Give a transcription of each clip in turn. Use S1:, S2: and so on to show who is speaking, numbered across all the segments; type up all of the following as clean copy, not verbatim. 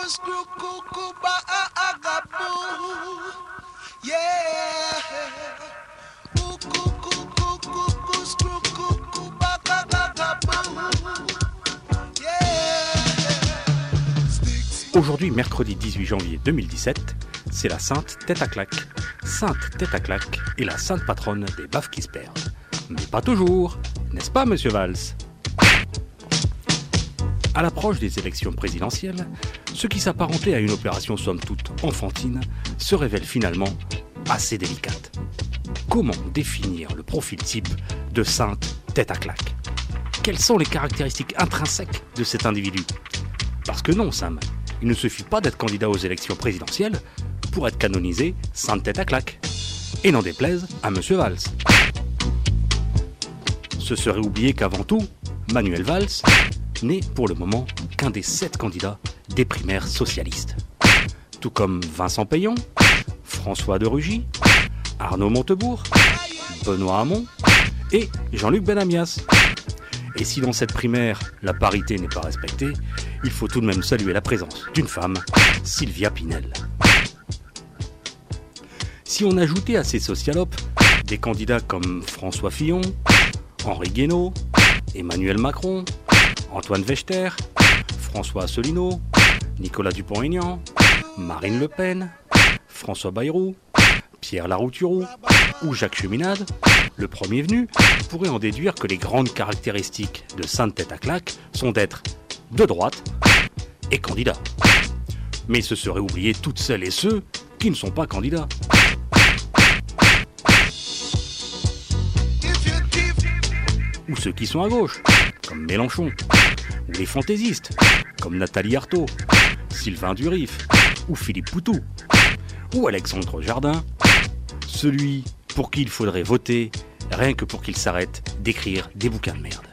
S1: Aujourd'hui, mercredi 18 janvier 2017, c'est la Sainte Tête à Claque. Sainte Tête à Claque est la sainte patronne des baffes qui se perdent. Mais pas toujours, n'est-ce pas, monsieur Valls ? À l'approche des élections présidentielles, ce qui s'apparentait à une opération somme toute enfantine se révèle finalement assez délicate. Comment définir le profil type de Sainte Tête à Claque ? Quelles sont les caractéristiques intrinsèques de cet individu ? Parce que non, Sam, il ne suffit pas d'être candidat aux élections présidentielles pour être canonisé Sainte Tête à Claque. Et n'en déplaise à monsieur Valls. Ce serait oublier qu'avant tout, Manuel Valls n'est pour le moment qu'un des 7 candidats des primaires socialistes. Tout comme Vincent Payon, François de Rugy, Arnaud Montebourg, Benoît Hamon et Jean-Luc Benamias. Et si dans cette primaire, la parité n'est pas respectée, il faut tout de même saluer la présence d'une femme, Sylvia Pinel. Si on ajoutait à ces socialopes des candidats comme François Fillon, Henri Guénaud, Emmanuel Macron, Antoine Wechter, François Asselineau, Nicolas Dupont-Aignan, Marine Le Pen, François Bayrou, Pierre Larouturou ou Jacques Cheminade, le premier venu pourrait en déduire que les grandes caractéristiques de Sainte Tête à Claque sont d'être de droite et candidat. Mais ce serait oublier toutes celles et ceux qui ne sont pas candidats. Ou ceux qui sont à gauche, comme Mélenchon, ou les fantaisistes, comme Nathalie Arthaud, Sylvain Durif, ou Philippe Poutou, ou Alexandre Jardin, celui pour qui il faudrait voter rien que pour qu'il s'arrête d'écrire des bouquins de merde.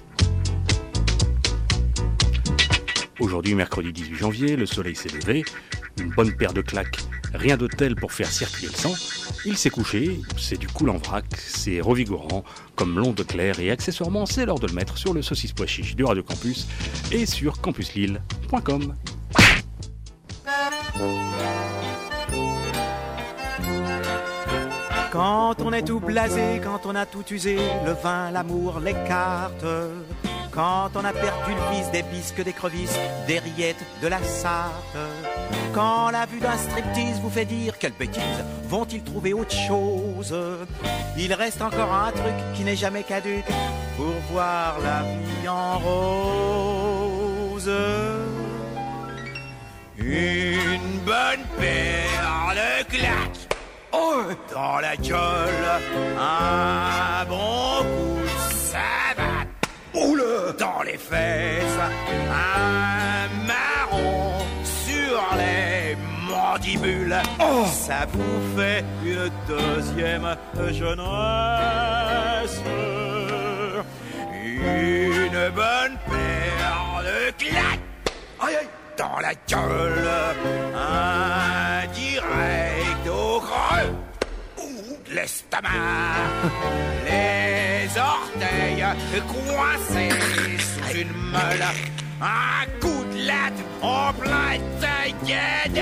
S1: Aujourd'hui, mercredi 18 janvier, le soleil s'est levé, une bonne paire de claques, rien de tel pour faire circuler le sang. Il s'est couché, c'est du cool en vrac, c'est revigorant, comme l'onde claire, et accessoirement, c'est l'heure de le mettre sur le saucisse pois chiche du Radio Campus et sur campuslille.com.
S2: Quand on est tout blasé, quand on a tout usé, le vin, l'amour, les cartes. Quand on a perdu le vice des bisques, des crevisses, des rillettes, de la Sarthe. Quand la vue d'un striptease vous fait dire quelle bêtise, vont-ils trouver autre chose? Il reste encore un truc qui n'est jamais caduque pour voir la vie en rose. Une bonne paire de claques, oh, dans la gueule, un bon coup de savate, oule, dans les fesses, un marron sur les mandibules, oh, ça vous fait une deuxième jeunesse. Une bonne paire de claques, aïe aïe, dans la gueule, un direct au creux, l'estomac, les orteils coincés sous une meule, un coup de latte en plein taillade.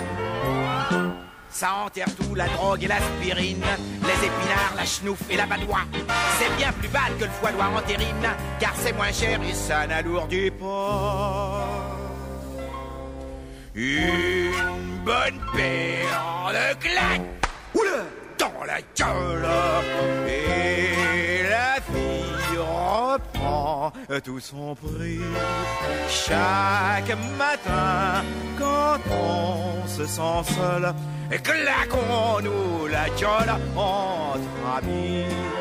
S2: Ça enterre tout, la drogue et l'aspirine, les épinards, la chenouf et la badoie. C'est bien plus bad que le foie noir entérine, car c'est moins cher et ça n'alourdit pas. Une bonne paire de claques, oula, dans la gueule, et la fille reprend tout son prix. Chaque matin, quand on se sent seul, claquons-nous la gueule entre amis.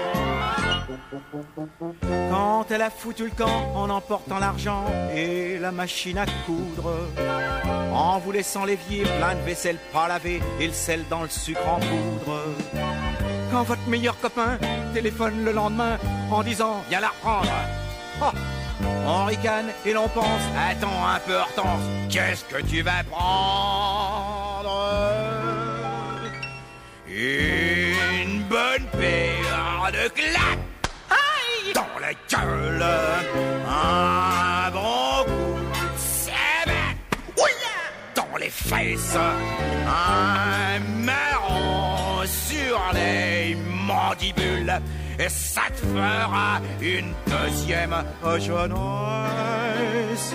S2: Quand elle a foutu le camp en emportant l'argent et la machine à coudre, en vous laissant l'évier plein de vaisselle pas lavée et le sel dans le sucre en poudre. Quand votre meilleur copain téléphone le lendemain en disant viens la reprendre, oh, on ricane et l'on pense attends un peu Hortense, qu'est-ce que tu vas prendre? Une bonne paire de claques, aïe, dans la gueule, un bon coup de savate, oula, fesses, un marron sur les mandibules, et ça te fera une deuxième jeunesse.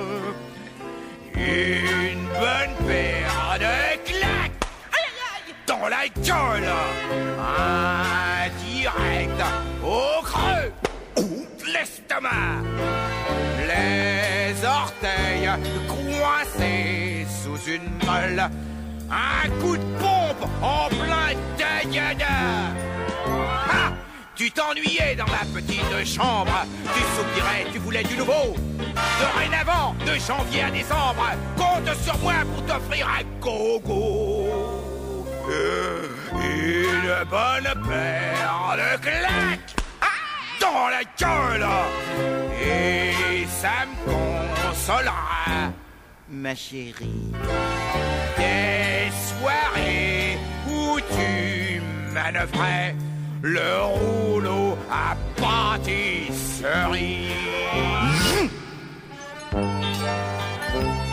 S2: Une bonne paire de claques dans la gueule, un direct au creux de l'estomac, les orteils coincés sous une molle, un coup de pompe en plein dagada. Ah, tu t'ennuyais dans la petite chambre, tu soupirais, tu voulais du nouveau. Dorénavant, de janvier à décembre, compte sur moi pour t'offrir un gogo. Une bonne paire de claques dans la gueule, et ça me consolera, ma chérie. Des soirées où tu manœuvrais le rouleau à pâtisserie.